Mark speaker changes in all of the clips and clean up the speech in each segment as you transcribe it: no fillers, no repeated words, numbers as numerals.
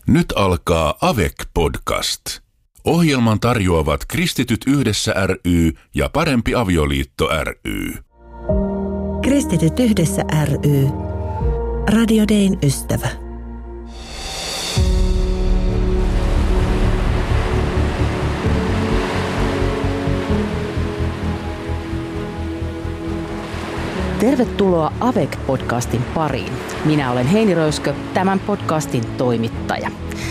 Speaker 1: Nyt alkaa AVEC-podcast. Ohjelman tarjoavat Kristityt Yhdessä ry ja Parempi avioliitto ry.
Speaker 2: Kristityt Yhdessä ry. Radio Dayn ystävä.
Speaker 3: Tervetuloa AVEC-podcastin pariin. Minä olen Heini Röyskö, tämän podcastin toimittaja.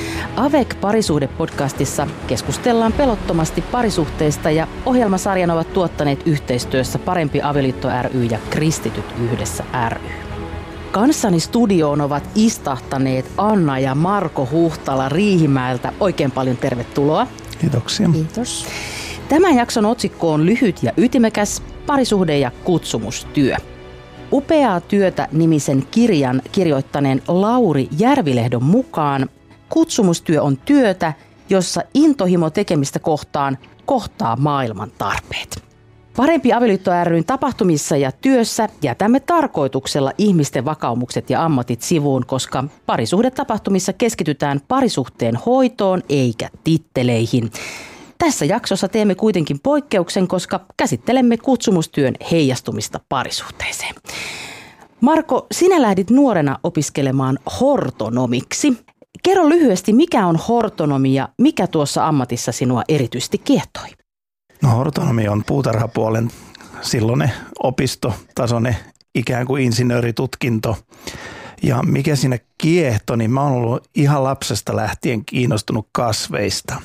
Speaker 3: AVEC-parisuhde-podcastissa keskustellaan pelottomasti parisuhteista ja ohjelmasarjan ovat tuottaneet yhteistyössä Parempi avioliitto ry ja Kristityt Yhdessä ry. Kanssani studioon ovat istahtaneet Anna ja Marko Huhtala Riihimäeltä. Oikein paljon tervetuloa.
Speaker 4: Kiitoksia.
Speaker 3: Kiitos. Tämän jakson otsikko on lyhyt ja ytimekäs: parisuhde ja kutsumustyö. Upeaa työtä -nimisen kirjan kirjoittaneen Lauri Järvilehdon mukaan kutsumustyö on työtä, jossa intohimo tekemistä kohtaan kohtaa maailman tarpeet. Parempi avioliitto ry:n tapahtumissa ja työssä jätämme tarkoituksella ihmisten vakaumukset ja ammatit sivuun, koska parisuhdetapahtumissa keskitytään parisuhteen hoitoon eikä titteleihin. Tässä jaksossa teemme kuitenkin poikkeuksen, koska käsittelemme kutsumustyön heijastumista parisuhteeseen. Marko, sinä lähdit nuorena opiskelemaan hortonomiksi. Kerro lyhyesti, mikä on hortonomi ja mikä tuossa ammatissa sinua erityisesti kiehtoi?
Speaker 4: No, hortonomi on puutarhapuolen silloinen opistotasoinen ikään kuin insinööritutkinto. Ja mikä siinä kiehtoi, niin mä oon ollut ihan lapsesta lähtien kiinnostunut kasveista.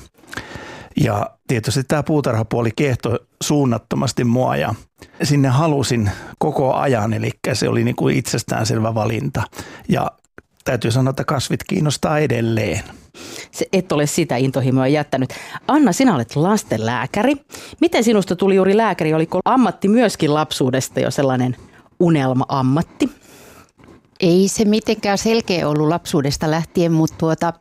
Speaker 4: Ja tietysti tämä puutarhapuoli kiehtoi suunnattomasti mua ja sinne halusin koko ajan, eli se oli niin kuin itsestäänselvä valinta. Ja täytyy sanoa, että kasvit kiinnostaa edelleen.
Speaker 3: Et ole sitä intohimoa jättänyt. Anna, sinä olet lastenlääkäri. Miten sinusta tuli juuri lääkäri? Oliko ammatti myöskin lapsuudesta jo sellainen unelma-ammatti?
Speaker 5: Ei se mitenkään selkeä ollut lapsuudesta lähtien, mutta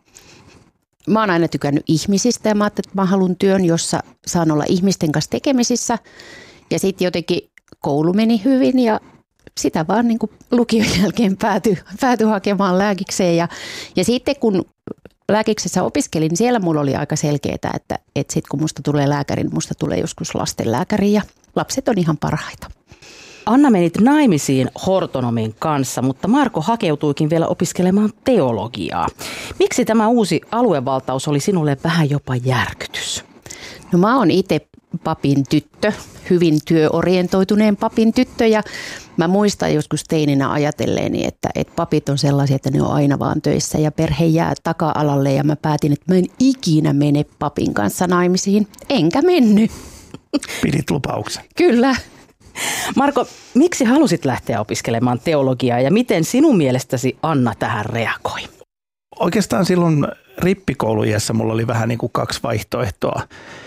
Speaker 5: mä oon aina tykännyt ihmisistä ja mä ajattelin, että mä haluan työn, jossa saan olla ihmisten kanssa tekemisissä. Ja sitten jotenkin koulu meni hyvin ja sitä vaan niin kuin lukion jälkeen päätyi hakemaan lääkikseen. Ja sitten kun lääkiksessä opiskelin, niin siellä mulla oli aika selkeää, että sitten kun musta tulee lääkäri, niin musta tulee joskus lastenlääkäri ja lapset on ihan parhaita.
Speaker 3: Anna, menit naimisiin hortonomin kanssa, mutta Marko hakeutuikin vielä opiskelemaan teologiaa. Miksi tämä uusi aluevaltaus oli sinulle vähän jopa järkytys?
Speaker 5: No, mä oon itse papin tyttö, hyvin työorientoituneen papin tyttö, ja mä muistan joskus teininä ajatelleeni, että papit on sellaisia, että ne on aina vaan töissä ja perhe jää taka-alalle, ja mä päätin, että mä en ikinä mene papin kanssa naimisiin, enkä mennyt.
Speaker 4: Pidit lupauksen.
Speaker 5: Kyllä.
Speaker 3: Marko, miksi halusit lähteä opiskelemaan teologiaa ja miten sinun mielestäsi Anna tähän reagoi?
Speaker 4: Oikeastaan silloin rippikouluiässä mulla oli vähän niin kuin kaksi vaihtoehtoa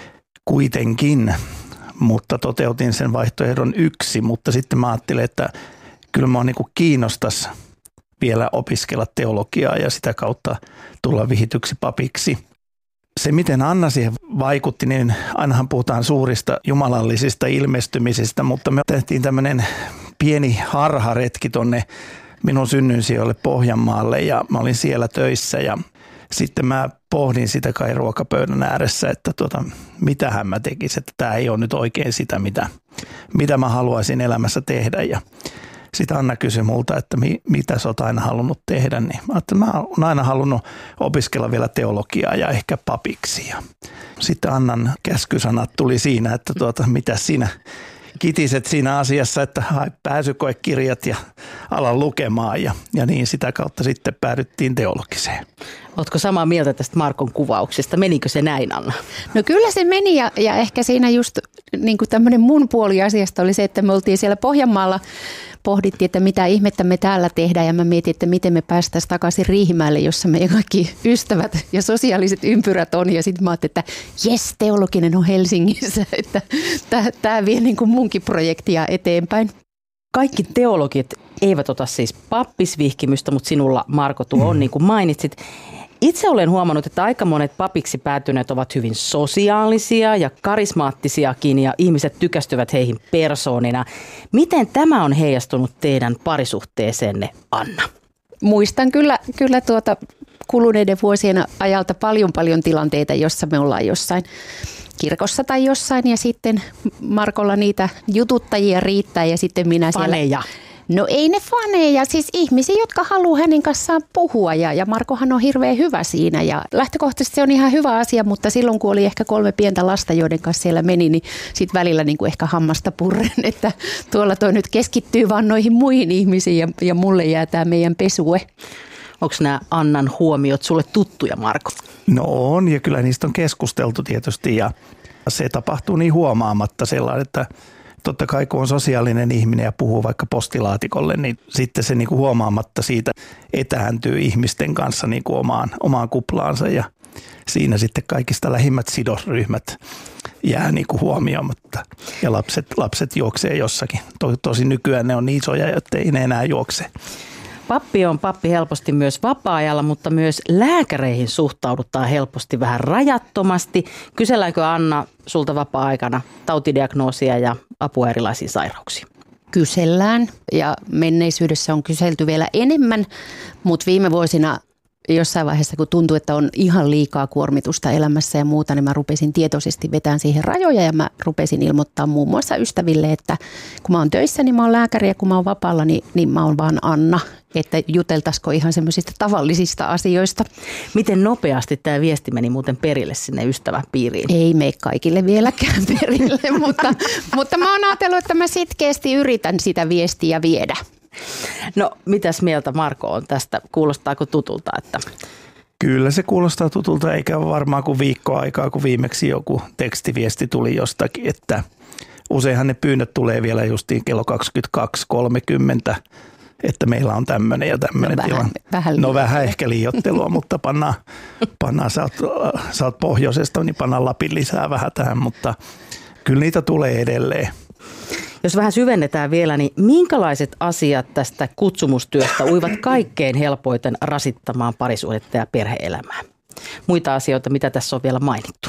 Speaker 4: kuitenkin, mutta toteutin sen vaihtoehdon yksi, mutta sitten mä ajattelin, että kyllä mä niin kuin kiinnostaisi vielä opiskella teologiaa ja sitä kautta tulla vihityksi papiksi. Se, miten Anna siihen vaikutti, niin ainahan puhutaan suurista jumalallisista ilmestymisistä, mutta me tehtiin tämmöinen pieni harharetki tonne minun synnyinsijoille Pohjanmaalle ja mä olin siellä töissä ja sitten mä pohdin sitä kai ruokapöydän ääressä, että mitähän mä tekisin, että tämä ei ole nyt oikein sitä, mitä mä haluaisin elämässä tehdä. Ja sitten Anna kysyi multa, että mitä sä oot aina halunnut tehdä, niin mä ajattelin, että mä oon aina halunnut opiskella vielä teologiaa ja ehkä papiksi. Ja sitten Annan käskysanat tuli siinä, että mitä sinä kitiset siinä asiassa, että hae pääsykoekirjat ja ala lukemaan ja niin sitä kautta sitten päädyttiin teologiseen.
Speaker 3: Ootko samaa mieltä tästä Markon kuvauksesta? Menikö se näin, Anna?
Speaker 5: No kyllä se meni ja ehkä siinä just niin kuin tämmöinen mun puoli asiasta oli se, että me oltiin siellä Pohjanmaalla, pohdittiin, että mitä ihmettä me täällä tehdään ja mä mietin, että miten me päästäisiin takaisin Riihimäelle, jossa meidän kaikki ystävät ja sosiaaliset ympyrät on. Ja sitten mä ajattelin, että jes, teologinen on Helsingissä, että tämä vie niin kuin munkin projektia eteenpäin.
Speaker 3: Kaikki teologit eivät ota siis pappisvihkimystä, mutta sinulla, Marko, tuo on niin kuin mainitsit. Itse olen huomannut, että aika monet papiksi päätyneet ovat hyvin sosiaalisia ja karismaattisiakin ja ihmiset tykästyvät heihin persoonina. Miten tämä on heijastunut teidän parisuhteeseenne, Anna?
Speaker 5: Muistan kyllä kuluneiden vuosien ajalta paljon tilanteita, jossa me ollaan jossain kirkossa tai jossain ja sitten Markolla niitä jututtajia riittää ja sitten minä siellä.
Speaker 3: Faneja.
Speaker 5: No ei ne faneja, siis ihmisiä, jotka haluaa hänen kanssaan puhua ja Markohan on hirveän hyvä siinä ja lähtökohtaisesti se on ihan hyvä asia, mutta silloin kun oli ehkä 3 pientä lasta, joiden kanssa siellä meni, niin sitten välillä niin kuin ehkä hammasta purren, että tuolla toi nyt keskittyy vaan noihin muihin ihmisiin ja mulle jää tämä meidän pesue.
Speaker 3: Onko nämä Annan huomiot sulle tuttuja, Marko?
Speaker 4: No on, ja kyllä niistä on keskusteltu tietysti, ja se tapahtuu niin huomaamatta sellainen, että totta kai kun on sosiaalinen ihminen ja puhuu vaikka postilaatikolle, niin sitten se niin kuin huomaamatta siitä etääntyy ihmisten kanssa niin kuin omaan kuplaansa, ja siinä sitten kaikista lähimmät sidosryhmät jää niin kuin huomioimatta, ja lapset juoksee jossakin. Tosin nykyään ne on niin isoja, että ei ne enää juokse.
Speaker 3: Pappi on pappi helposti myös vapaa-ajalla, mutta myös lääkäreihin suhtaudutaan helposti vähän rajattomasti. Kyselläänkö Anna sulta vapaa-aikana tautidiagnoosia ja apua erilaisiin sairauksiin?
Speaker 5: Kysellään ja menneisyydessä on kyselty vielä enemmän, mutta viime vuosina jossain vaiheessa, kun tuntui, että on ihan liikaa kuormitusta elämässä ja muuta, niin mä rupesin tietoisesti vetämään siihen rajoja ja mä rupesin ilmoittaa muun muassa ystäville, että kun mä oon töissä, niin mä oon lääkäri ja kun mä oon vapaalla, niin mä oon vaan Anna, että juteltaisiko ihan semmoisista tavallisista asioista.
Speaker 3: Miten nopeasti tämä viesti meni muuten perille sinne ystäväpiiriin?
Speaker 5: Ei mene kaikille vieläkään perille, mutta mä oon ajatellut, että mä sitkeästi yritän sitä viestiä viedä.
Speaker 3: No, mitäs mieltä Marko on tästä? Kuulostaako tutulta? Että...
Speaker 4: Kyllä se kuulostaa tutulta, eikä varmaan kuin viikko aikaa, kun viimeksi joku tekstiviesti tuli jostakin, että useinhan ne pyynnöt tulee vielä justiin kello 22.30, että meillä on tämmöinen ja tämmöinen tilanne. Vähän ehkä liioittelua, mutta pannaan sä oot pohjoisesta, niin pannaan Lapin lisää vähän tähän, mutta kyllä niitä tulee edelleen.
Speaker 3: Jos vähän syvennetään vielä, niin minkälaiset asiat tästä kutsumustyöstä uivat kaikkein helpoiten rasittamaan parisuhdetta ja perhe-elämää? Muita asioita, mitä tässä on vielä mainittu?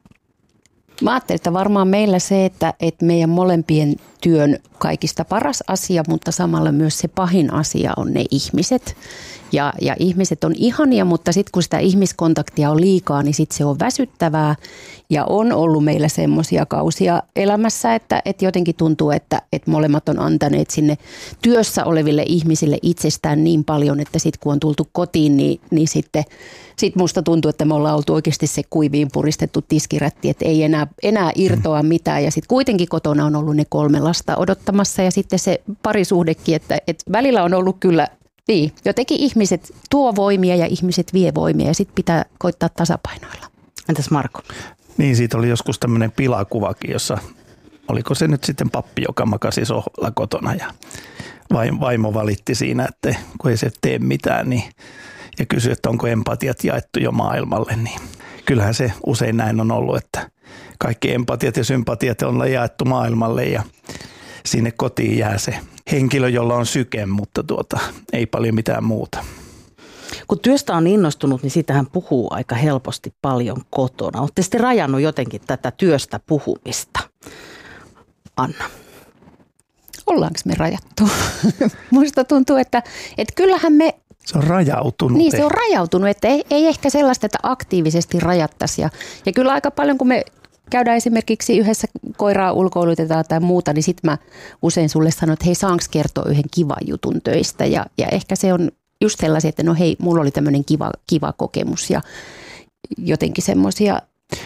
Speaker 5: Mä ajattelin, että varmaan meillä se, että meidän molempien työn kaikista paras asia, mutta samalla myös se pahin asia on ne ihmiset. Ja ihmiset on ihania, mutta sitten kun sitä ihmiskontaktia on liikaa, niin sitten se on väsyttävää. Ja on ollut meillä semmoisia kausia elämässä, että jotenkin tuntuu, että molemmat on antaneet sinne työssä oleville ihmisille itsestään niin paljon, että sitten kun on tultu kotiin, niin sitten musta tuntuu, että me ollaan oltu oikeasti se kuiviin puristettu tiskirätti, että ei enää irtoa mitään. Ja sitten kuitenkin kotona on ollut ne 3 lasta odottamassa ja sitten se parisuhdekin, että välillä on ollut kyllä niin, jotenkin ihmiset tuo voimia ja ihmiset vie voimia ja sitten pitää koittaa tasapainoilla.
Speaker 3: Entäs Marko?
Speaker 4: Niin, siitä oli joskus tämmöinen pilakuvakin, jossa oliko se nyt sitten pappi, joka makasi sohvalla kotona ja vaimo valitti siinä, että kun ei se tee mitään niin, ja kysyi, että onko empatiat jaettu jo maailmalle, niin kyllähän se usein näin on ollut, että kaikki empatiat ja sympatiat on jaettu maailmalle ja sinne kotiin jää se henkilö, jolla on syke, mutta ei paljon mitään muuta.
Speaker 3: Kun työstä on innostunut, niin siitähän puhuu aika helposti paljon kotona. Olette sitten rajannut jotenkin tätä työstä puhumista. Anna.
Speaker 5: Ollaanko me rajattu? Musta tuntuu, että kyllähän me...
Speaker 4: Se on rajautunut.
Speaker 5: Niin, se on rajautunut, että ei ehkä sellaista, että aktiivisesti rajattaisiin. Ja kyllä aika paljon, kun me käydään esimerkiksi yhdessä koiraa ulkoilutetaan tai muuta, niin sitten mä usein sulle sanon, että hei, saanko kertoa yhden kivan jutun töistä. Ja ehkä se on just sellaisia, että no hei, mulla oli tämmöinen kiva kokemus ja jotenkin semmoisia.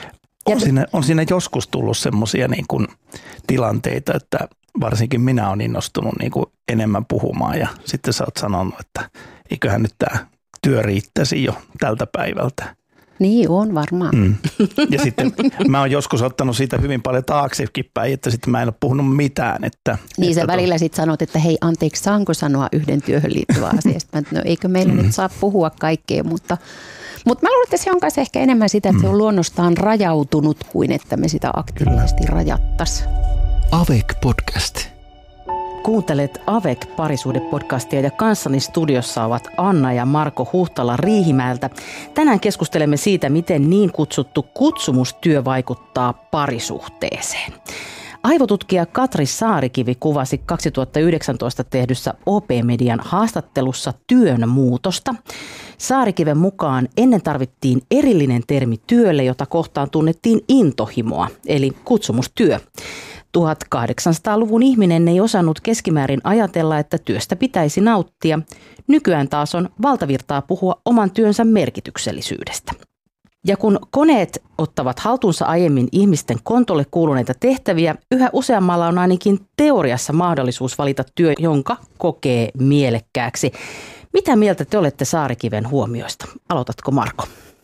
Speaker 4: On siinä joskus tullut semmoisia niin kuin tilanteita, että varsinkin minä olen innostunut niin kuin enemmän puhumaan ja sitten sä oot sanonut, että eiköhän nyt tämä työ riittäisi jo tältä päivältä.
Speaker 5: Niin on varmaan.
Speaker 4: Ja sitten mä oon joskus ottanut siitä hyvin paljon taaksekin päin, että sitten mä en ole puhunut mitään.
Speaker 5: Niin sä välillä sitten sanot, että hei anteeksi, saanko sanoa yhden työhön liittyvää asiasta? No eikö meillä nyt saa puhua kaikkea, mutta mä luulen, että se on kanssa ehkä enemmän sitä, että se on luonnostaan rajautunut kuin että me sitä aktiivisesti rajattaisiin.
Speaker 1: Avec podcast.
Speaker 3: Kuuntelet Avec-parisuhdepodcastia ja kanssani studiossa ovat Anna ja Marko Huhtala Riihimäeltä. Tänään keskustelemme siitä, miten niin kutsuttu kutsumustyö vaikuttaa parisuhteeseen. Aivotutkija Katri Saarikivi kuvasi 2019 tehdyssä OP-median haastattelussa työn muutosta. Saarikiven mukaan ennen tarvittiin erillinen termi työlle, jota kohtaan tunnettiin intohimoa, eli kutsumustyö. 1800-luvun ihminen ei osannut keskimäärin ajatella, että työstä pitäisi nauttia. Nykyään taas on valtavirtaa puhua oman työnsä merkityksellisyydestä. Ja kun koneet ottavat haltuunsa aiemmin ihmisten kontolle kuuluneita tehtäviä, yhä useammalla on ainakin teoriassa mahdollisuus valita työ, jonka kokee mielekkääksi. Mitä mieltä te olette Saarikiven huomioista? Aloitatko, Marko?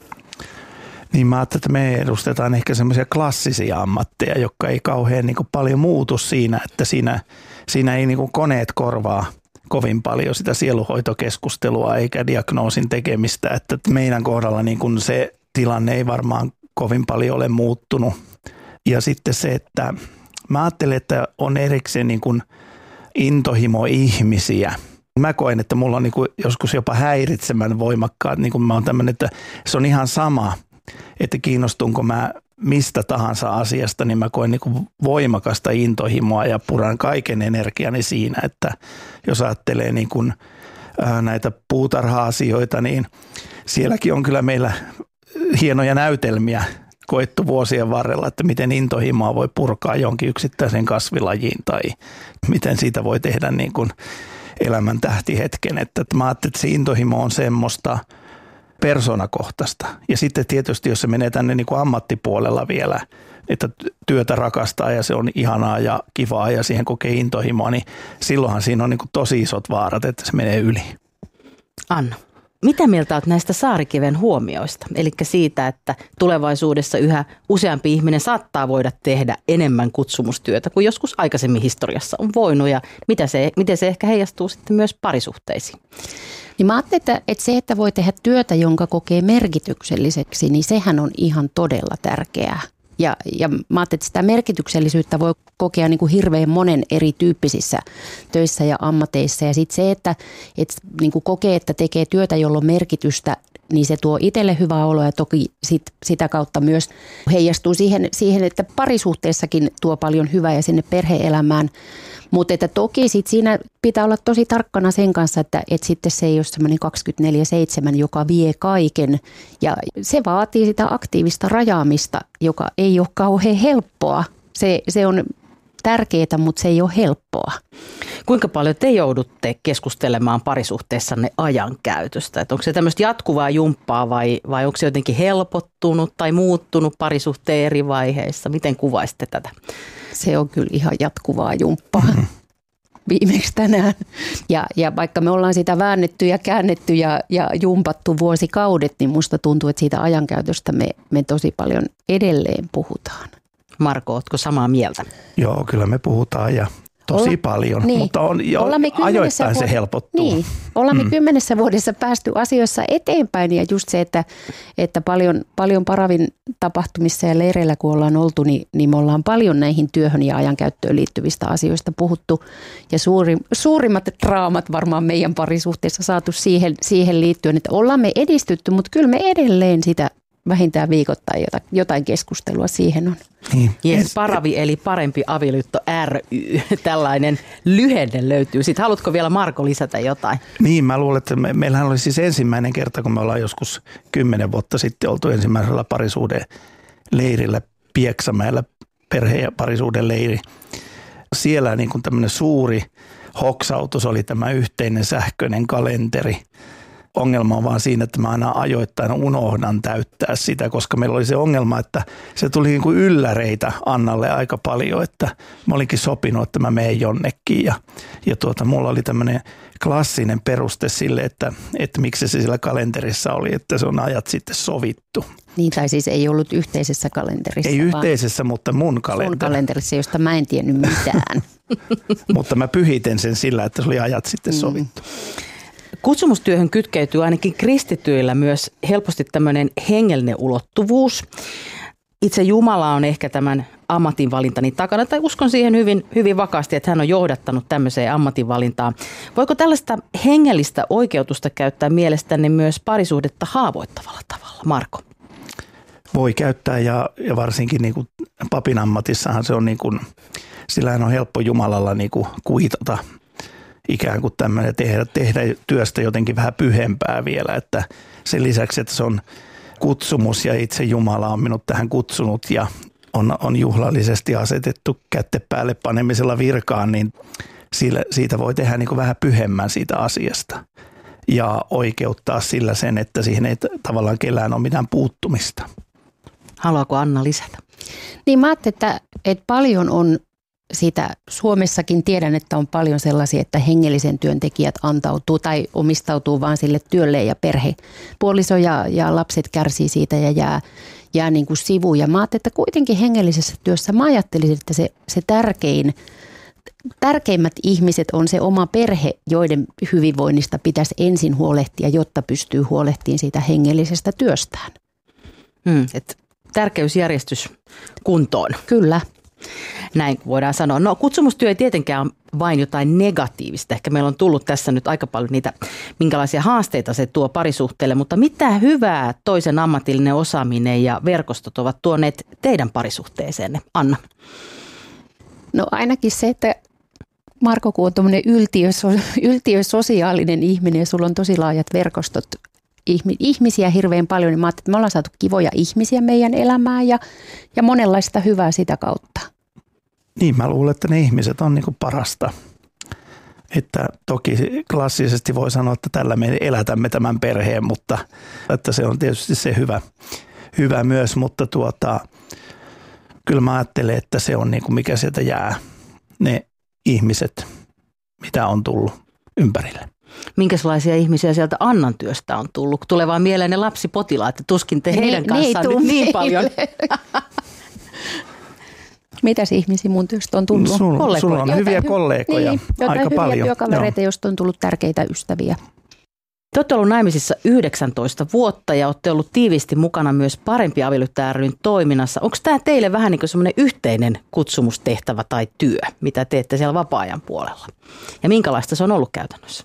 Speaker 4: Niin mä ajattelin, että me edustetaan ehkä semmoisia klassisia ammatteja, jotka ei kauhean niin kuin paljon muutu siinä, että siinä ei niin kuin koneet korvaa kovin paljon sitä sielunhoitokeskustelua eikä diagnoosin tekemistä, että meidän kohdalla niin kuin se tilanne ei varmaan kovin paljon ole muuttunut. Ja sitten se, että mä ajattelen, että on erikseen niin kuin intohimo ihmisiä. Mä koen, että mulla on niin kuin joskus jopa häiritsemän voimakkaat, niin kuin mä oon tämmöinen, että se on ihan sama, että kiinnostunko mä mistä tahansa asiasta, niin mä koen niin kuin voimakasta intohimoa ja puran kaiken energiani siinä, että jos ajattelee niin kuin näitä puutarha-asioita, niin sielläkin on kyllä meillä hienoja näytelmiä koettu vuosien varrella, että miten intohimoa voi purkaa jonkin yksittäisen kasvilajiin tai miten siitä voi tehdä niin kuin elämän tähtihetken. Että mä ajattelin, että se intohimo on semmoista persoonakohtaista. Ja sitten tietysti, jos se menee tänne niin kuin ammattipuolella vielä, että työtä rakastaa ja se on ihanaa ja kivaa ja siihen kokee intohimoa, niin silloinhan siinä on niin kuin tosi isot vaarat, että se menee yli.
Speaker 3: Anna, mitä mieltä olet näistä Saarikiven huomioista? Eli siitä, että tulevaisuudessa yhä useampi ihminen saattaa voida tehdä enemmän kutsumustyötä kuin joskus aikaisemmin historiassa on voinut ja miten se ehkä heijastuu sitten myös parisuhteisiin?
Speaker 5: Niin mä ajattelin, että se, että voi tehdä työtä, jonka kokee merkitykselliseksi, niin sehän on ihan todella tärkeää. Ja mä ajattelin, että sitä merkityksellisyyttä voi kokea niin kuin hirveän monen erityyppisissä töissä ja ammateissa. Ja sitten se, että niin kuin kokee, että tekee työtä, jolla on merkitystä, niin se tuo itselle hyvää oloa ja toki sitä kautta myös heijastuu siihen, että parisuhteessakin tuo paljon hyvää ja sinne perhe-elämään. Mutta että toki sit siinä pitää olla tosi tarkkana sen kanssa, että sitten se ei ole semmoinen 24/7, joka vie kaiken. Ja se vaatii sitä aktiivista rajaamista, joka ei ole kauhean helppoa. Se on tärkeää, mutta se ei ole helppoa.
Speaker 3: Kuinka paljon te joudutte keskustelemaan parisuhteessanne ajankäytöstä? Että onko se tämmöistä jatkuvaa jumppaa vai onko se jotenkin helpottunut tai muuttunut parisuhteen eri vaiheissa? Miten kuvaisitte tätä?
Speaker 5: Se on kyllä ihan jatkuvaa jumppaa. Viimeksi tänään. Ja vaikka me ollaan sitä väännetty ja käännetty ja jumpattu vuosikaudet, niin musta tuntuu, että siitä ajankäytöstä me tosi paljon edelleen puhutaan.
Speaker 3: Marko, ootko samaa mieltä?
Speaker 4: Joo, kyllä me puhutaan ja tosi paljon,
Speaker 5: niin.
Speaker 4: Mutta ajoittain se helpottuu.
Speaker 5: Niin, ollaan me 10 vuodessa päästy asioissa eteenpäin ja just se, että paljon Paravin tapahtumissa ja leireillä kun ollaan oltu, niin me ollaan paljon näihin työhön ja ajankäyttöön liittyvistä asioista puhuttu ja suurimmat draamat varmaan meidän parisuhteessa saatu siihen liittyen, että ollaan me edistytty, mutta kyllä me edelleen sitä vähintään viikoittain jotain keskustelua siihen on.
Speaker 4: Niin.
Speaker 3: Yes, Paravi eli Parempi avioliitto ry. Tällainen lyhenne löytyy. Sitten haluatko vielä Marko lisätä jotain?
Speaker 4: Niin, mä luulen, että meillähän oli siis ensimmäinen kerta, kun me ollaan joskus 10 vuotta sitten oltu ensimmäisellä parisuuden leirillä Pieksämäellä, perhe- ja parisuuden leiri. Siellä niin kuin tämmöinen suuri hoksautus oli tämä yhteinen sähköinen kalenteri. Ongelma on vaan siinä, että mä aina ajoittain unohdan täyttää sitä, koska meillä oli se ongelma, että se tuli niin kuin ylläreitä Annalle aika paljon, että mä olinkin sopinut, että mä menen jonnekin ja mulla oli tämmöinen klassinen peruste sille, että miksi se siellä kalenterissa oli, että se on ajat sitten sovittu.
Speaker 5: Niin, tai siis ei ollut yhteisessä kalenterissa.
Speaker 4: Ei yhteisessä, mutta mun kalenterissa.
Speaker 5: Sun kalenterissa, josta mä en tiennyt mitään.
Speaker 4: Mutta mä pyhiten sen sillä, että se oli ajat sitten sovittu.
Speaker 3: Kutsumustyöhön kytkeytyy ainakin kristityillä myös helposti tämmöinen hengellinen ulottuvuus. Itse Jumala on ehkä tämän ammatinvalintani takana, tai uskon siihen hyvin, hyvin vakaasti, että hän on johdattanut tämmöiseen ammatinvalintaan. Voiko tällaista hengellistä oikeutusta käyttää mielestänne myös parisuhdetta haavoittavalla tavalla, Marko?
Speaker 4: Voi käyttää ja varsinkin niin kuin papin ammatissahan se on niin kuin, sillähän on helppo Jumalalla niin kuin kuitata ikään kuin tämmöinen tehdä työstä jotenkin vähän pyhempää vielä, että sen lisäksi, että se on kutsumus ja itse Jumala on minut tähän kutsunut ja on juhlallisesti asetettu kätte päälle panemisella virkaan, niin siitä voi tehdä niin kuin vähän pyhemmän siitä asiasta ja oikeuttaa sillä sen, että siihen ei tavallaan kellään ole mitään puuttumista.
Speaker 3: Haluaako Anna lisätä?
Speaker 5: Niin mä ajattelin, että paljon on sitä, Suomessakin tiedän, että on paljon sellaisia, että hengellisen työntekijät antautuu tai omistautuu vaan sille työlle ja perhe. Puoliso ja lapset kärsii siitä ja jää niin kuin sivuun. Ja mä ajattelin, että kuitenkin hengellisessä työssä mä ajattelisin, että se tärkeimmät ihmiset on se oma perhe, joiden hyvinvoinnista pitäisi ensin huolehtia, jotta pystyy huolehtimaan siitä hengellisestä työstään.
Speaker 3: Et tärkeysjärjestys kuntoon.
Speaker 5: Kyllä.
Speaker 3: Näin voidaan sanoa. No kutsumustyö ei tietenkään ole vain jotain negatiivista. Ehkä meillä on tullut tässä nyt aika paljon niitä, minkälaisia haasteita se tuo parisuhteelle, mutta mitä hyvää toisen ammatillinen osaaminen ja verkostot ovat tuoneet teidän parisuhteeseenne? Anna.
Speaker 5: No ainakin se, että Marko, kun on tuommoinen yltiösosiaalinen ihminen ja sulla on tosi laajat verkostot, ihmisiä hirveän paljon, niin mä ajattelin, että me ollaan saatu kivoja ihmisiä meidän elämään ja monenlaista hyvää sitä kautta.
Speaker 4: Niin, mä luulen, että ne ihmiset on niin kuin parasta. Että toki klassisesti voi sanoa, että tällä me elätämme tämän perheen, mutta että se on tietysti se hyvä myös, mutta kyllä mä ajattelen, että se on niin kuin mikä sieltä jää, ne ihmiset, mitä on tullut ympärille.
Speaker 3: Minkälaisia ihmisiä sieltä Annan työstä on tullut? Tulee vaan mieleen ne lapsipotilaat, että tuskin te heidän kanssaan nyt niin paljon.
Speaker 5: Mitäs ihmisiä mun työstä on tullut?
Speaker 4: Sulla on hyviä kollegoja aika paljon.
Speaker 5: Hyviä työkavereita, joista on tullut tärkeitä ystäviä.
Speaker 3: Te olette ollut naimisissa 19 vuotta ja olette ollut tiiviisti mukana myös Parempi avioliitto ry:n toiminnassa. Onko tämä teille vähän niin kuin semmoinen yhteinen kutsumustehtävä tai työ, mitä teette siellä vapaa-ajan puolella? Ja minkälaista se on ollut käytännössä?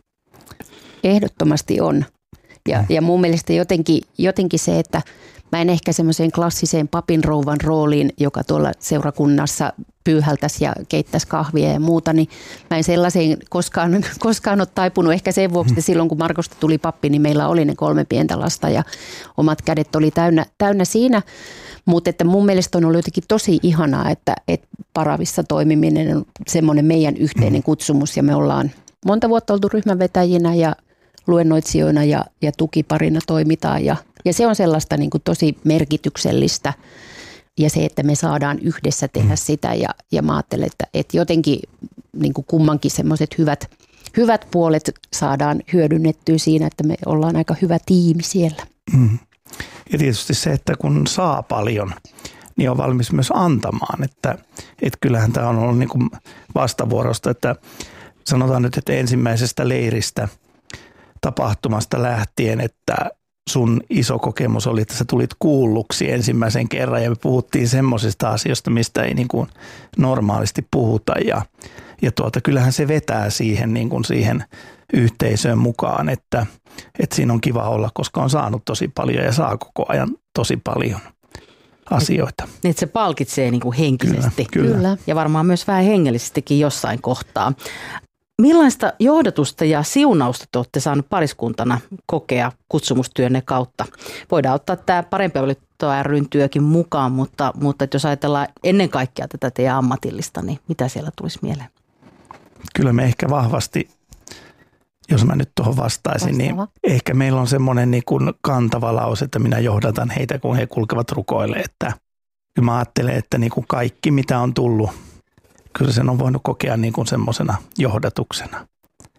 Speaker 5: Ehdottomasti on. Ja mun mielestä jotenkin se, että mä en ehkä semmoiseen klassiseen papinrouvan rooliin, joka tuolla seurakunnassa pyyhältäisi ja keittäisi kahvia ja muuta, niin mä en sellaiseen koskaan ole taipunut. Ehkä sen vuoksi, että silloin kun Markosta tuli pappi, niin meillä oli ne 3 pientä lasta ja omat kädet oli täynnä siinä. Mutta että mun mielestä on ollut jotenkin tosi ihanaa, että Paravissa toimiminen on semmoinen meidän yhteinen kutsumus ja me ollaan monta vuotta oltu ryhmänvetäjinä ja luennoitsijoina ja tukiparina toimitaan ja se on sellaista niin kuin tosi merkityksellistä ja se, että me saadaan yhdessä tehdä sitä ja mä ajattelen, että jotenkin niin kuin kummankin semmoiset hyvät puolet saadaan hyödynnettyä siinä, että me ollaan aika hyvä tiimi siellä.
Speaker 4: Ja tietysti se, että kun saa paljon, niin on valmis myös antamaan, että kyllähän tämä on ollut niin kuin vastavuorosta, että sanotaan nyt, että ensimmäisestä leiristä tapahtumasta lähtien, että sun iso kokemus oli, että sä tulit kuulluksi ensimmäisen kerran ja me puhuttiin semmoisista asioista, mistä ei niin kuin normaalisti puhuta ja kyllähän se vetää siihen, niin kuin siihen yhteisöön mukaan, että siinä on kiva olla, koska on saanut tosi paljon ja saa koko ajan tosi paljon asioita.
Speaker 3: Niin, se palkitsee niin kuin henkisesti.
Speaker 4: Kyllä.
Speaker 3: Ja varmaan myös vähän hengellisestikin jossain kohtaa. Millaista johdatusta ja siunausta te olette saaneet pariskuntana kokea kutsumustyönne kautta? Voidaan ottaa tämä Parempi avioliitto ry:n työkin mukaan, mutta jos ajatellaan ennen kaikkea tätä teidän ammatillista, niin mitä siellä tulisi mieleen?
Speaker 4: Kyllä me ehkä vahvasti, jos mä nyt tuohon vastaisin, niin ehkä meillä on semmoinen niin kuin kantava lause, että minä johdatan heitä, kun he kulkevat rukoille. Että kyllä mä ajattelen, että niin kuin kaikki mitä on tullut, kyllä sen on voinut kokea niin kuin semmoisena johdatuksena.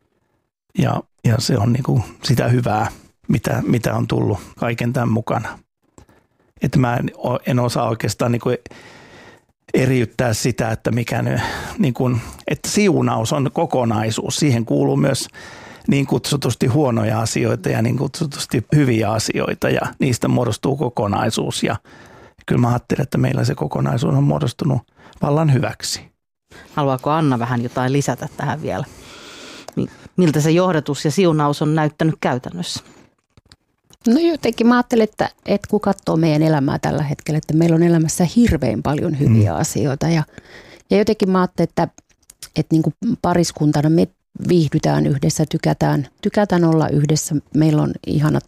Speaker 4: Ja se on niin kuin sitä hyvää, mitä on tullut kaiken tämän mukana. Että mä en osaa oikeastaan niin kuin eriyttää sitä, että niin kuin, että siunaus on kokonaisuus. Siihen kuuluu myös niin kutsutusti huonoja asioita ja niin kutsutusti hyviä asioita ja niistä muodostuu kokonaisuus. Ja kyllä mä ajattelen, että meillä se kokonaisuus on muodostunut vallan hyväksi.
Speaker 3: Haluaako Anna vähän jotain lisätä tähän vielä? Miltä se johdatus ja siunaus on näyttänyt käytännössä?
Speaker 5: No jotenkin mä ajattelen, että kun katsoo meidän elämää tällä hetkellä, että meillä on elämässä hirveän paljon hyviä asioita. Ja jotenkin mä ajattelen, että niin kuin pariskuntana me viihdytään yhdessä, tykätään olla yhdessä. Meillä on ihanat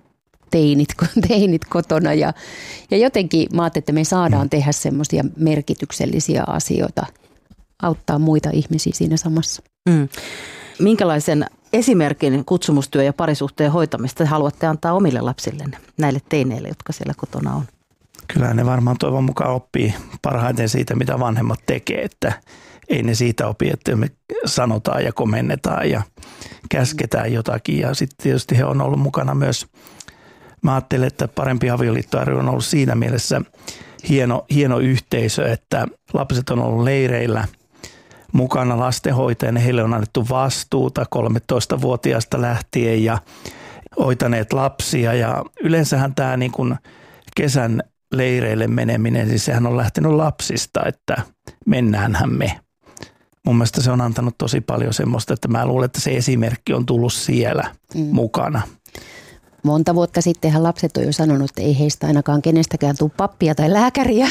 Speaker 5: teinit kotona ja jotenkin mä ajattelen, että me saadaan tehdä semmoisia merkityksellisiä asioita, auttaa muita ihmisiä siinä samassa.
Speaker 3: Minkälaisen esimerkin kutsumustyö ja parisuhteen hoitamista haluatte antaa omille lapsillenne, näille teineille, jotka siellä kotona on?
Speaker 4: Kyllä ne varmaan toivon mukaan oppii parhaiten siitä, mitä vanhemmat tekee, että ei ne siitä opi, että me sanotaan ja komennetaan ja käsketään jotakin. Ja sitten tietysti he on ollut mukana myös, mä ajattelen, että Parempi avioliitto ry on ollut siinä mielessä hieno yhteisö, että lapset on ollut leireillä mukana lastenhoitajana. Heille on annettu vastuuta 13-vuotiaasta lähtien ja hoitaneet lapsia. Ja yleensähän tämä niin kuin kesän leireille meneminen, siis sehän on lähtenyt lapsista, että mennäänhän me. Mun mielestä se on antanut tosi paljon semmoista, että mä luulen, että se esimerkki on tullut siellä mukana.
Speaker 5: Monta vuotta sittenhän lapset on jo sanonut, että ei heistä ainakaan kenestäkään tule pappia tai lääkäriä,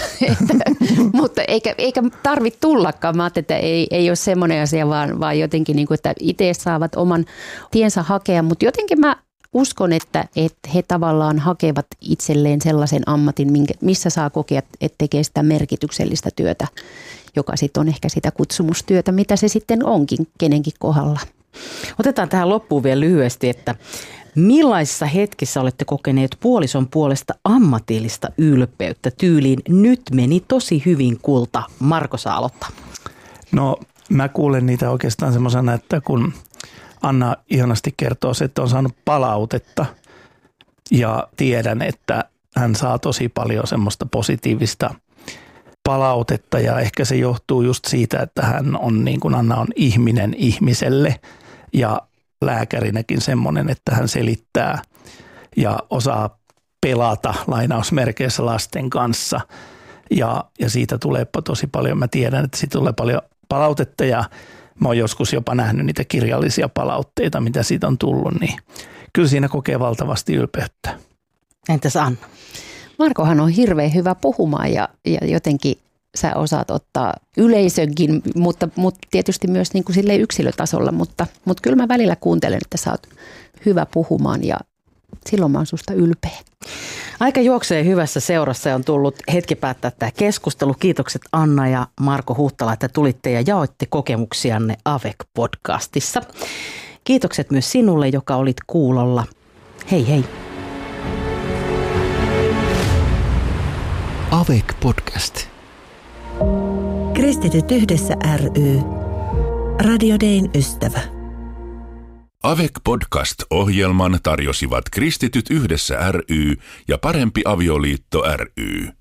Speaker 5: mutta eikä tarvitse tullakaan. Mä ajattelin, että ei ole semmoinen asia, vaan jotenkin, niin kuin, että itse saavat oman tiensä hakea, mutta jotenkin mä uskon, että he tavallaan hakevat itselleen sellaisen ammatin, missä saa kokea, että tekee sitä merkityksellistä työtä, joka sitten on ehkä sitä kutsumustyötä, mitä se sitten onkin kenenkin kohdalla.
Speaker 3: Otetaan tähän loppuun vielä lyhyesti, että millaisissa hetkissä olette kokeneet puolison puolesta ammatillista ylpeyttä tyyliin nyt meni tosi hyvin kulta? Marko saa aloittaa.
Speaker 4: No mä kuulen niitä oikeastaan semmoisena, että kun Anna ihanasti kertoo, että on saanut palautetta ja tiedän, että hän saa tosi paljon semmoista positiivista palautetta ja ehkä se johtuu just siitä, että hän on niin kuin Anna on ihminen ihmiselle ja lääkärinäkin semmoinen, että hän selittää ja osaa pelata lainausmerkeissä lasten kanssa ja siitä tulee tosi paljon, mä tiedän, että siitä tulee paljon palautetta ja mä oon joskus jopa nähnyt niitä kirjallisia palautteita, mitä siitä on tullut, niin kyllä siinä kokee valtavasti ylpeyttä.
Speaker 3: Entäs Anna?
Speaker 5: Markohan on hirveän hyvä puhumaan ja jotenkin sä osaat ottaa yleisönkin, mutta tietysti myös niin kuin silleen yksilötasolla, mutta kyllä mä välillä kuuntelen, että sä oot hyvä puhumaan ja silloin mä oon susta ylpeä.
Speaker 3: Aika juoksee hyvässä seurassa ja on tullut hetki päättää tämä keskustelu. Kiitokset Anna ja Marko Huhtala, että tulitte ja jaoitte kokemuksianne AVEC-podcastissa. Kiitokset myös sinulle, joka olit kuulolla. Hei hei.
Speaker 1: AVEC-podcast.
Speaker 2: Kristityt yhdessä ry. Radio Dayn ystävä.
Speaker 1: AVEC-podcast-ohjelman tarjosivat Kristityt yhdessä ry ja Parempi avioliitto ry.